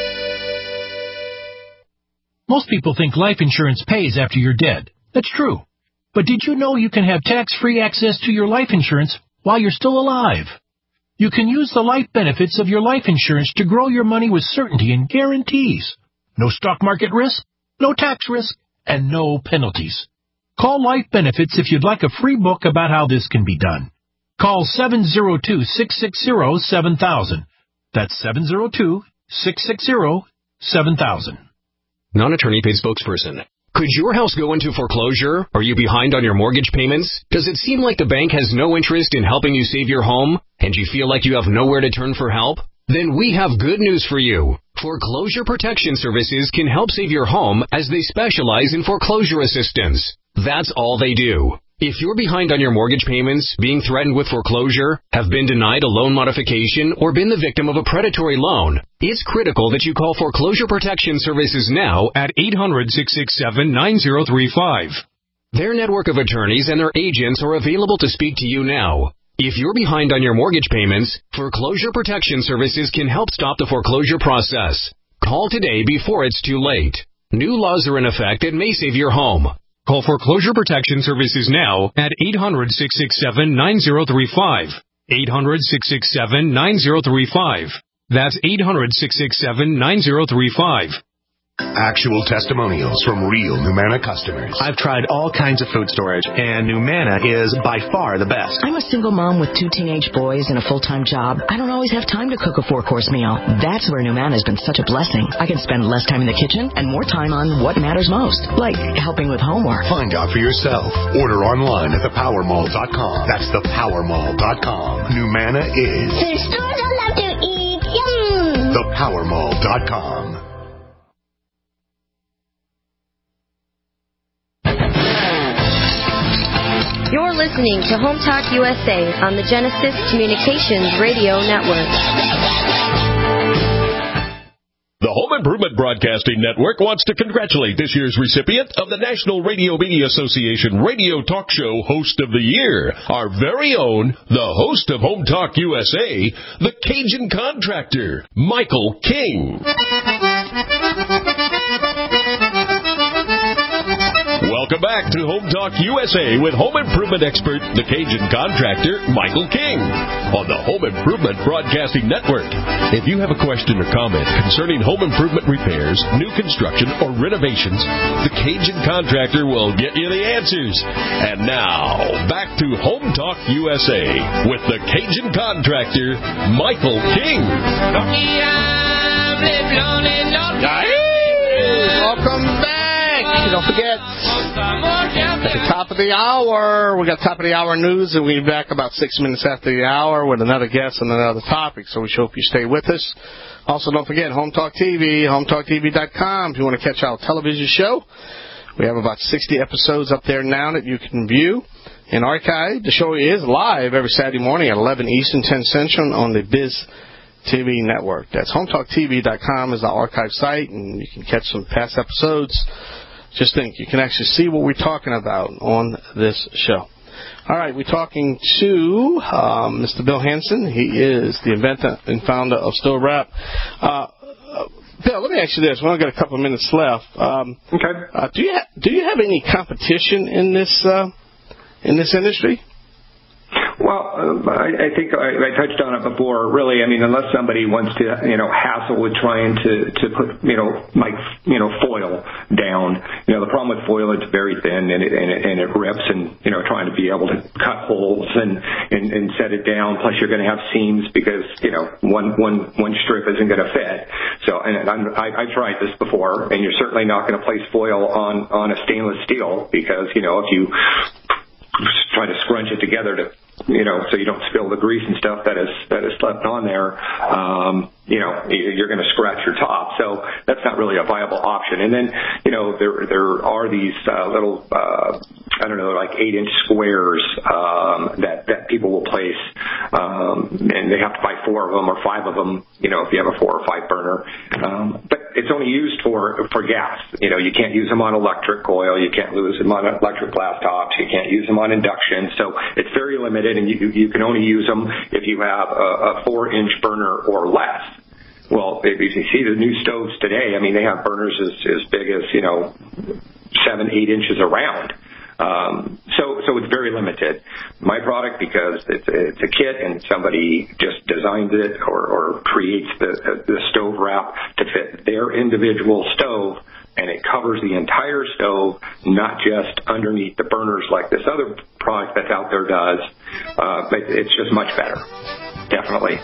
Most people think life insurance pays after you're dead. That's true. But did you know you can have tax-free access to your life insurance while you're still alive? You can use the life benefits of your life insurance to grow your money with certainty and guarantees. No stock market risk, no tax risk, and no penalties. Call Life Benefits if you'd like a free book about how this can be done. Call seven zero two, six six zero, seven thousand. That's seven zero two, six six zero, seven thousand. Non-attorney paid spokesperson. Could your house go into foreclosure? Are you behind on your mortgage payments? Does it seem like the bank has no interest in helping you save your home? And you feel like you have nowhere to turn for help? Then we have good news for you. Foreclosure Protection Services can help save your home as they specialize in foreclosure assistance. That's all they do. If you're behind on your mortgage payments, being threatened with foreclosure, have been denied a loan modification, or been the victim of a predatory loan, it's critical that you call Foreclosure Protection Services now at eight hundred, six six seven, nine zero three five. Their network of attorneys and their agents are available to speak to you now. If you're behind on your mortgage payments, Foreclosure Protection Services can help stop the foreclosure process. Call today before it's too late. New laws are in effect that may save your home. Call Foreclosure Protection Services now at eight hundred, six six seven, nine zero three five. eight hundred, six six seven, nine zero three five. That's eight hundred, six six seven, nine zero three five. Actual testimonials from real Numanna customers. I've tried all kinds of food storage, and Numanna is by far the best. I'm a single mom with two teenage boys and a full-time job. I don't always have time to cook a four-course meal. That's where Numanna has been such a blessing. I can spend less time in the kitchen and more time on what matters most, like helping with homework. Find out for yourself. Order online at the power mall dot com. That's the power mall dot com. Numanna is... There's stores I love to eat. Yum! the power mall dot com. You're listening to Home Talk U S A on the Genesis Communications Radio Network. The Home Improvement Broadcasting Network wants to congratulate this year's recipient of the National Radio Media Association Radio Talk Show Host of the Year, our very own, the host of Home Talk U S A, the Cajun Contractor, Michael King. Welcome back to Home Talk U S A with home improvement expert, the Cajun Contractor, Michael King, on the Home Improvement Broadcasting Network. If you have a question or comment concerning home improvement repairs, new construction, or renovations, the Cajun Contractor will get you the answers. And now, back to Home Talk U S A with the Cajun Contractor, Michael King. Welcome back. Don't forget, at the top of the hour, we got top of the hour news, and we'll be back about six minutes after the hour with another guest and another topic, so we hope you stay with us. Also, don't forget, Home Talk T V, home talk t v dot com, if you want to catch our television show. We have about sixty episodes up there now that you can view and archive. The show is live every Saturday morning at eleven Eastern, ten Central on the Biz T V network. That's home talk T V dot com is the archive site, and you can catch some past episodes. Just think, you can actually see what we're talking about on this show. All right, we're talking to um, Mister Bill Hanson. He is the inventor and founder of Stove Wrap. Uh, Bill, let me ask you this. We only got a couple of minutes left. Um, okay. Uh, do you ha- do you have any competition in this uh, in this industry? Well, uh, I, I think I, I touched on it before. Really, I mean, unless somebody wants to, you know, hassle with trying to to put, you know, like, you know, foil down. You know, the problem with foil, it's very thin and it and it, and it rips, and you know, trying to be able to cut holes and and, and set it down. Plus, you're going to have seams because you know one one one strip isn't going to fit. So, and I'm, I, I've tried this before, and you're certainly not going to place foil on on a stainless steel because you know if you try to scrunch it together to, you know, so you don't spill the grease and stuff that is that is left on there, um, you know, you're going to scratch your top. So that's not really a viable option. And then, you know, there there are these uh, little, uh, I don't know, like eight-inch squares um, that, that people will place, um, and they have to buy four of them or five of them, you know, if you have a four or five burner. Um, but it's only used for for gas. You know, you can't use them on electric coil. You can't use them on electric glass tops. You can't use them on induction. So it's very limited, and you you can only use them if you have a, a four-inch burner or less. Well, if you see the new stoves today, I mean, they have burners as, as big as, you know, seven, eight inches around. Um, so, so it's very limited. My product, because it's, it's a kit and somebody just designs it or, or creates the, the stove wrap to fit their individual stove, and it covers the entire stove, not just underneath the burners like this other product that's out there does. Uh, but it's just much better. Definitely.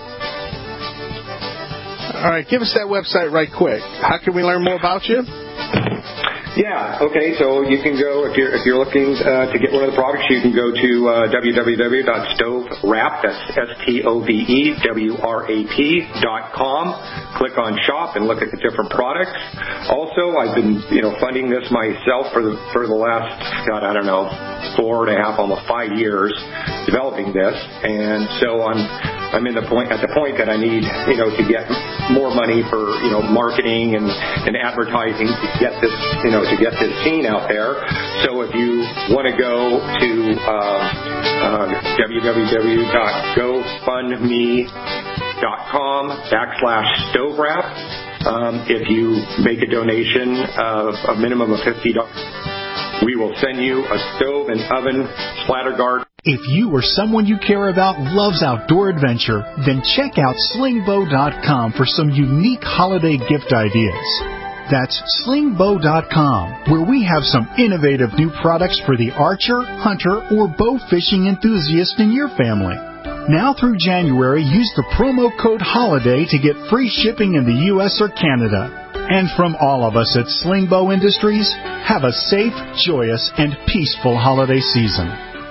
All right, give us that website right quick. How can we learn more about you? Yeah, okay, so you can go, if you're if you're looking uh, to get one of the products, you can go to uh, w w w dot stove wrap, that's S T O V E W R A P dot com. Click on shop and look at the different products. Also, I've been, you know, funding this myself for the for the last, God, I don't know, four and a half, almost five years developing this, and so I'm I'm in the point at the point that I need, you know, to get more money for, you know, marketing and, and advertising to get this, you know, to get this scene out there. So if you want to go to uh, uh, w w w dot go fund me dot com backslash stove wrap, um, if you make a donation of a minimum of fifty dollars, we will send you a stove and oven splatter guard. If you or someone you care about loves outdoor adventure, then check out sling bow dot com for some unique holiday gift ideas. That's sling bow dot com, where we have some innovative new products for the archer, hunter, or bow fishing enthusiast in your family. Now through January, use the promo code HOLIDAY to get free shipping in the U S or Canada. And from all of us at Sling Bow Industries, have a safe, joyous, and peaceful holiday season.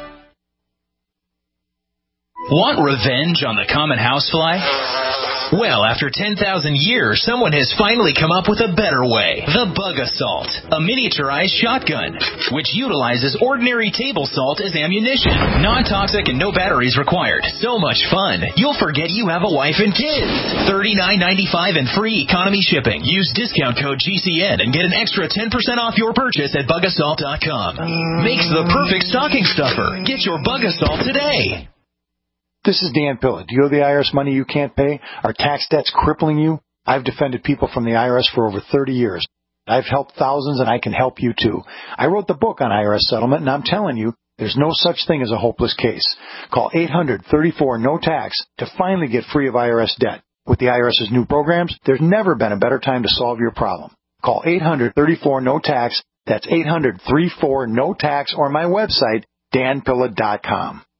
Want revenge on the common housefly? Well, after ten thousand years, someone has finally come up with a better way. The Bug Assault, a miniaturized shotgun, which utilizes ordinary table salt as ammunition. Non-toxic and no batteries required. So much fun, you'll forget you have a wife and kids. thirty-nine ninety-five and free economy shipping. Use discount code G C N and get an extra ten percent off your purchase at bug assault dot com. Makes the perfect stocking stuffer. Get your Bug Assault today. This is Dan Pilla. Do you owe the I R S money you can't pay? Are tax debts crippling you? I've defended people from the I R S for over thirty years. I've helped thousands, and I can help you too. I wrote the book on I R S settlement, and I'm telling you, there's no such thing as a hopeless case. Call eight hundred thirty-four no tax to finally get free of I R S debt. With the IRS's new programs, there's never been a better time to solve your problem. Call eight hundred thirty-four no tax. That's eight hundred thirty-four no tax, or my website, dan pilla dot com.